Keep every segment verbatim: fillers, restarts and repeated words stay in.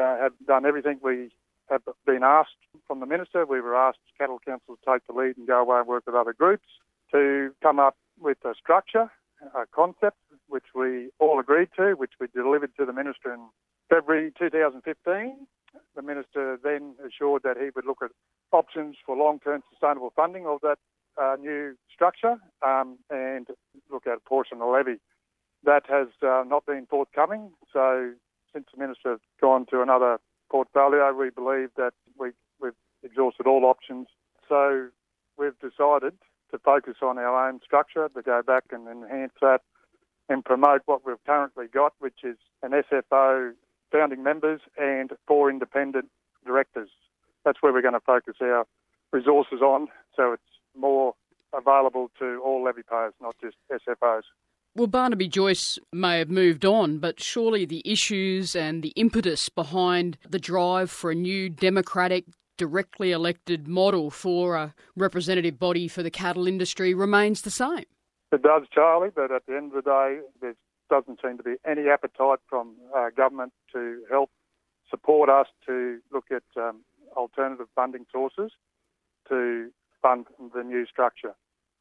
uh, have done everything we have been asked from the Minister. We were asked, Cattle Council, to take the lead and go away and work with other groups to come up with a structure, a concept, which we all agreed to, which we delivered to the Minister in February two thousand fifteen. The Minister then assured that he would look at options for long-term sustainable funding of that uh, new structure um, and look at a portion of the levy. That has uh, not been forthcoming, so since the Minister has gone to another portfolio, we believe that we, we've exhausted all options. So we've decided to focus on our own structure, to go back and enhance that and promote what we've currently got, which is an S F O founding members and four independent directors. That's where we're going to focus our resources on, so it's more available to all levy payers, not just S F Os. Well, Barnaby Joyce may have moved on, but surely the issues and the impetus behind the drive for a new democratic, directly elected model for a representative body for the cattle industry remains the same. It does, Charlie, but at the end of the day, there doesn't seem to be any appetite from uh, government to help support us to look at um, alternative funding sources to fund the new structure.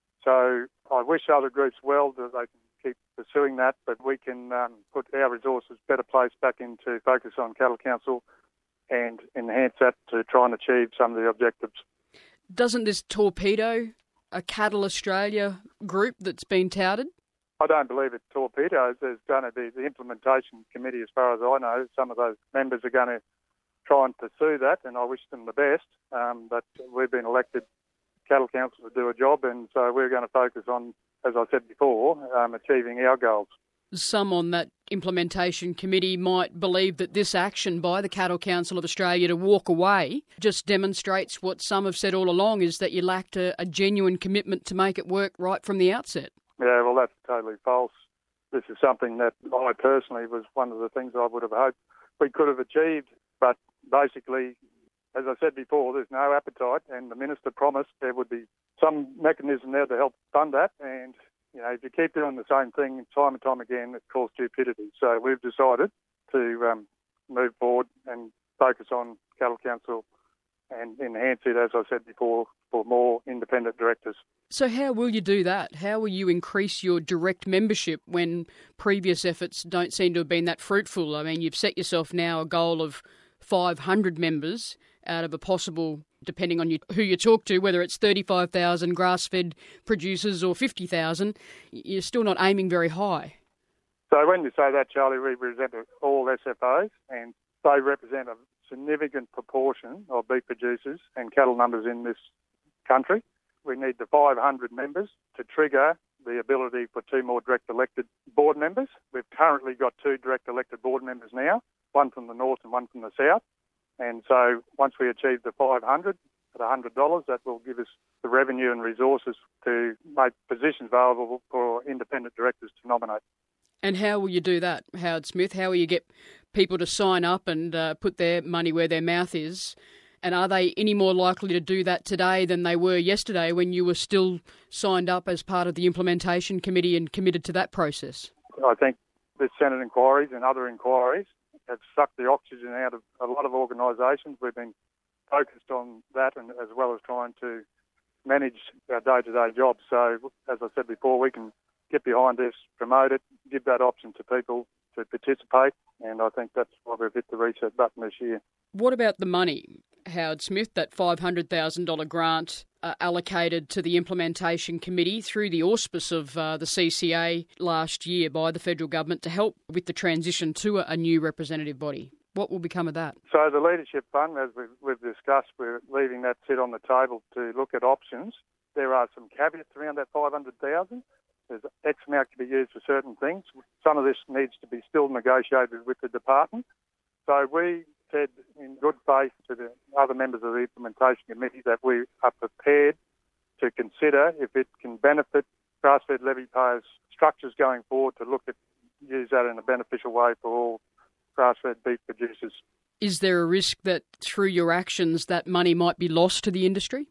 So I wish other groups well that they can keep pursuing that, but we can um, put our resources better placed back into focus on Cattle Council and enhance that to try and achieve some of the objectives. Doesn't this torpedo a Cattle Australia group that's been touted? I don't believe it torpedoes. There's going to be the implementation committee, as far as I know. Some of those members are going to try and pursue that, and I wish them the best. Um, but we've been elected Cattle Council to do a job, and so we're going to focus on, as I said before, um, achieving our goals. Some on that implementation committee might believe that this action by the Cattle Council of Australia to walk away just demonstrates what some have said all along, is that you lacked a, a genuine commitment to make it work right from the outset. Yeah, well, that's totally false. This is something that I personally was one of the things I would have hoped we could have achieved. But basically, as I said before, there's no appetite, and the Minister promised there would be some mechanism there to help fund that. And, you know, if you keep doing the same thing time and time again, it calls stupidity. So we've decided to um, move forward and focus on Cattle Council and enhance it, as I said before, for more independent directors. So how will you do that? How will you increase your direct membership when previous efforts don't seem to have been that fruitful? I mean, you've set yourself now a goal of five hundred members out of a possible, depending on you, who you talk to, whether it's thirty-five thousand grass-fed producers or fifty thousand, you're still not aiming very high. So when you say that, Charlie, we represent all S F Os, and they represent a significant proportion of beef producers and cattle numbers in this country. We need the five hundred members to trigger the ability for two more direct elected board members. We've currently got two direct elected board members now, one from the north and one from the south. And so once we achieve the five hundred at one hundred dollars, that will give us the revenue and resources to make positions available for independent directors to nominate. And how will you do that, Howard Smith? How will you get people to sign up and uh, put their money where their mouth is? And are they any more likely to do that today than they were yesterday when you were still signed up as part of the implementation committee and committed to that process? I think the Senate inquiries and other inquiries have sucked the oxygen out of a lot of organisations. We've been focused on that, and as well as trying to manage our day-to-day jobs. So, as I said before, we can get behind this, promote it, give that option to people to participate, and I think that's why we've hit the reset button this year. What about the money, Howard Smith, that five hundred thousand dollars grant uh, allocated to the implementation committee through the auspice of uh, the C C A last year by the federal government to help with the transition to a, a new representative body? What will become of that? So the Leadership Fund, as we've, we've discussed, we're leaving that sit on the table to look at options. There are some caveats around that five hundred thousand dollars. There's X amount to be used for certain things. Some of this needs to be still negotiated with the department. So we said in good faith to the other members of the implementation committee that we are prepared to consider if it can benefit grass-fed levy payers' structures going forward, to look at use that in a beneficial way for all grass-fed beef producers. Is there a risk that through your actions that money might be lost to the industry?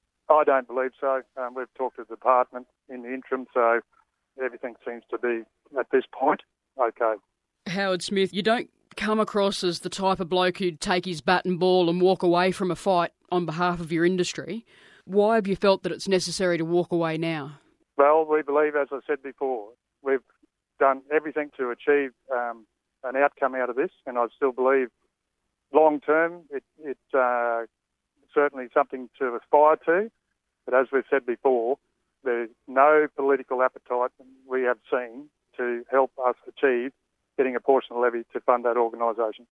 I don't believe so. Um, we've talked to the department in the interim, so everything seems to be, at this point, okay. Howard Smith, you don't come across as the type of bloke who'd take his bat and ball and walk away from a fight on behalf of your industry. Why have you felt that it's necessary to walk away now? Well, we believe, as I said before, we've done everything to achieve um, an outcome out of this, and I still believe long term it, it uh, certainly something to aspire to. But as we've said before, there's no political appetite we have seen to help us achieve getting a portion of the levy to fund that organisation.